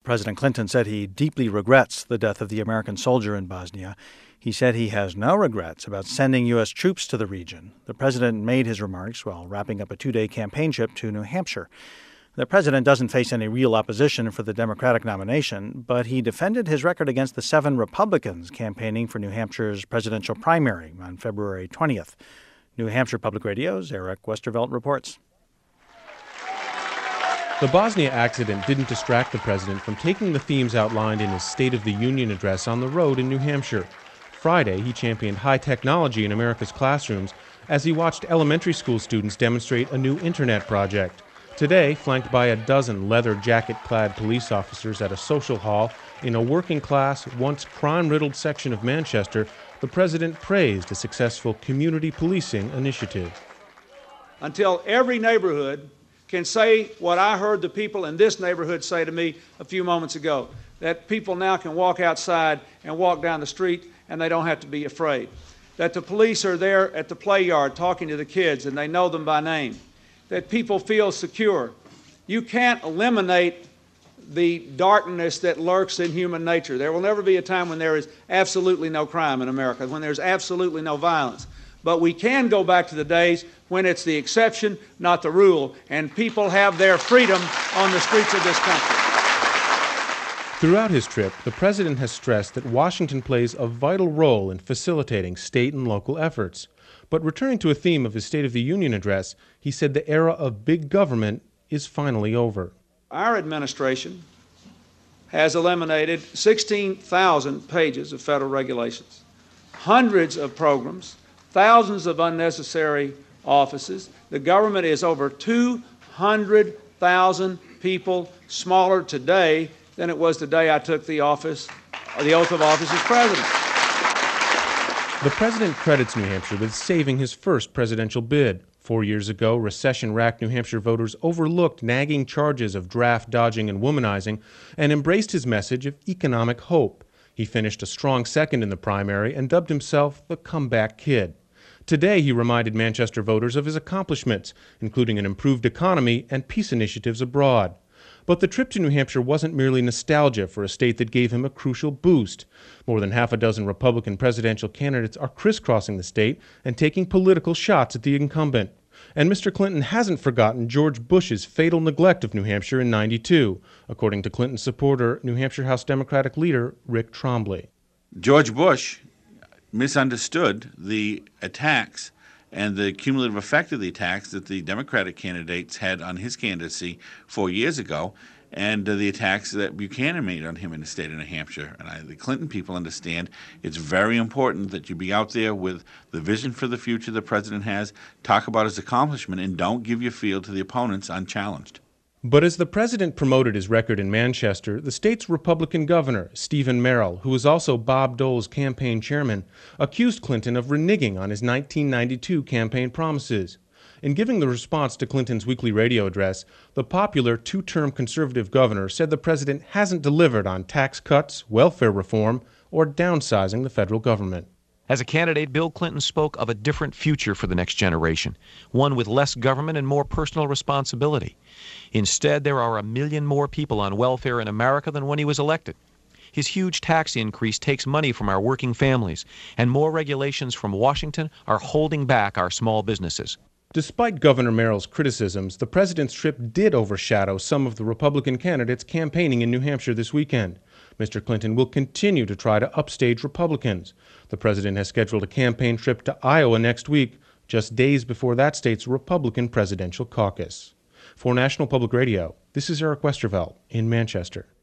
President Clinton said he deeply regrets the death of the American soldier in Bosnia. He said he has no regrets about sending U.S. troops to the region. The president made his remarks while wrapping up a two-day campaign trip to New Hampshire. The president doesn't face any real opposition for the Democratic nomination, but he defended his record against the 7 Republicans campaigning for New Hampshire's presidential primary on February 20th. New Hampshire Public Radio's Eric Westervelt reports. The Bosnia accident didn't distract the president from taking the themes outlined in his State of the Union address on the road in New Hampshire. Friday, he championed high technology in America's classrooms as he watched elementary school students demonstrate a new internet project. Today, flanked by a dozen leather jacket-clad police officers at a social hall in a working-class, once crime-riddled section of Manchester, the president praised a successful community policing initiative. Until every neighborhood can say what I heard the people in this neighborhood say to me a few moments ago, that people now can walk outside and walk down the street and they don't have to be afraid. That the police are there at the play yard talking to the kids and they know them by name. That people feel secure. You can't eliminate the darkness that lurks in human nature. There will never be a time when there is absolutely no crime in America, when there's absolutely no violence. But we can go back to the days when it's the exception, not the rule, and people have their freedom on the streets of this country. Throughout his trip, the president has stressed that Washington plays a vital role in facilitating state and local efforts. But returning to a theme of his State of the Union address, he said the era of big government is finally over. Our administration has eliminated 16,000 pages of federal regulations, hundreds of programs, thousands of unnecessary offices. The government is over 200,000 people smaller today than it was the day I took the oath of office as president. The president credits New Hampshire with saving his first presidential bid. 4 years ago, recession-racked New Hampshire voters overlooked nagging charges of draft dodging and womanizing and embraced his message of economic hope. He finished a strong second in the primary and dubbed himself the comeback kid. Today, he reminded Manchester voters of his accomplishments, including an improved economy and peace initiatives abroad. But the trip to New Hampshire wasn't merely nostalgia for a state that gave him a crucial boost. More than half a dozen Republican presidential candidates are crisscrossing the state and taking political shots at the incumbent. And Mr. Clinton hasn't forgotten George Bush's fatal neglect of New Hampshire in '92, according to Clinton supporter, New Hampshire House Democratic leader Rick Trombley. George Bush misunderstood the attacks and the cumulative effect of the attacks that the Democratic candidates had on his candidacy 4 years ago, and the attacks that Buchanan made on him in the state of New Hampshire. And the Clinton people understand it's very important that you be out there with the vision for the future the president has, talk about his accomplishment, and don't give your field to the opponents unchallenged. But as the president promoted his record in Manchester, the state's Republican governor, Stephen Merrill, who was also Bob Dole's campaign chairman, accused Clinton of reneging on his 1992 campaign promises. In giving the response to Clinton's weekly radio address, the popular two-term conservative governor said the president hasn't delivered on tax cuts, welfare reform, or downsizing the federal government. As a candidate, Bill Clinton spoke of a different future for the next generation, one with less government and more personal responsibility. Instead, there are 1 million more people on welfare in America than when he was elected. His huge tax increase takes money from our working families, and more regulations from Washington are holding back our small businesses. Despite Governor Merrill's criticisms, the president's trip did overshadow some of the Republican candidates campaigning in New Hampshire this weekend. Mr. Clinton will continue to try to upstage Republicans. The president has scheduled a campaign trip to Iowa next week, just days before that state's Republican presidential caucus. For National Public Radio, this is Eric Westervelt in Manchester.